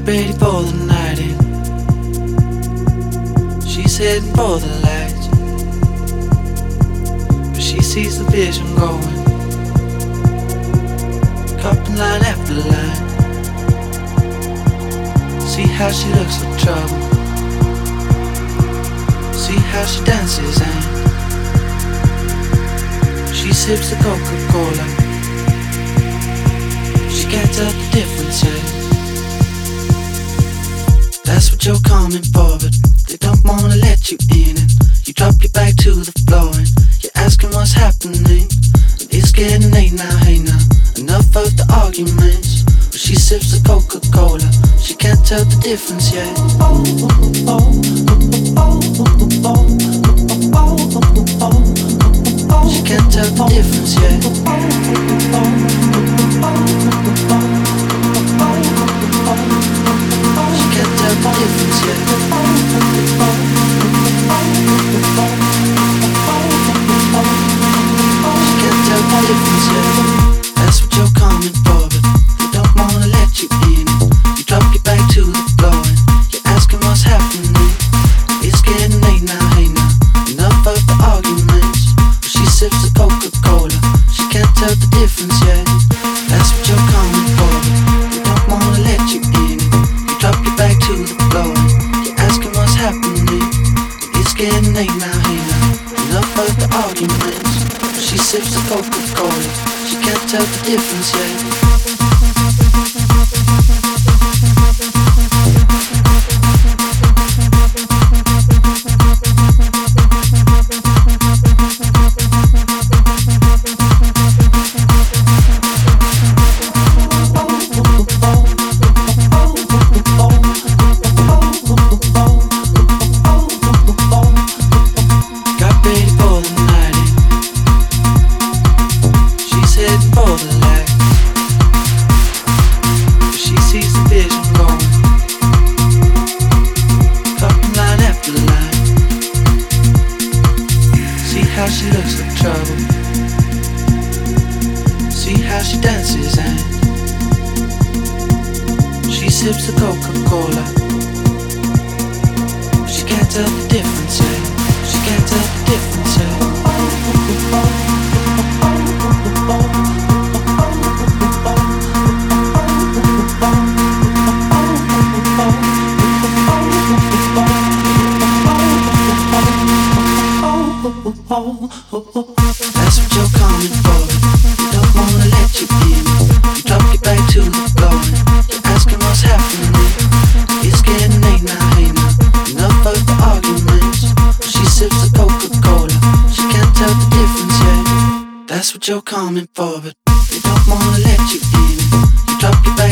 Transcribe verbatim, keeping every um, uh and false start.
ready for the night in. She's heading for the lights, but she sees the vision going, cupping line after line. See how she looks like trouble, see how she dances and she sips the Coca-Cola. She can't tell the difference yet. That's what you're coming for, but they don't wanna let you in. And you drop your back to the floor and you're asking what's happening. It's getting late now, hey now, enough of the arguments. But she sips the Coca-Cola, she can't tell the difference yet. She can't tell the difference yet. She can't tell the difference yet. She can't tell the difference yet. That's what you're coming for, but they don't wanna let you in. You drop your back to the floor and you're asking what's happening. It's getting late now, hey now, enough of the arguments. But she sips the Coca-Cola, she can't tell the difference yet. That's what you're coming for, but they don't wanna let you in. You drop your back to the floor and you're asking what's happening. It's getting late now, hey now, enough of the arguments. But she sips the Coca-Cola, she can't tell the difference yet. That's what you're coming for, they don't wanna let you in. You drop your back to the floor and you're asking what's happening. It's getting late now, hey now, enough of the arguments. She sips the Coca-Cola, she can't tell the difference yet. That's what you're coming for, but they don't wanna let you in. You drop your back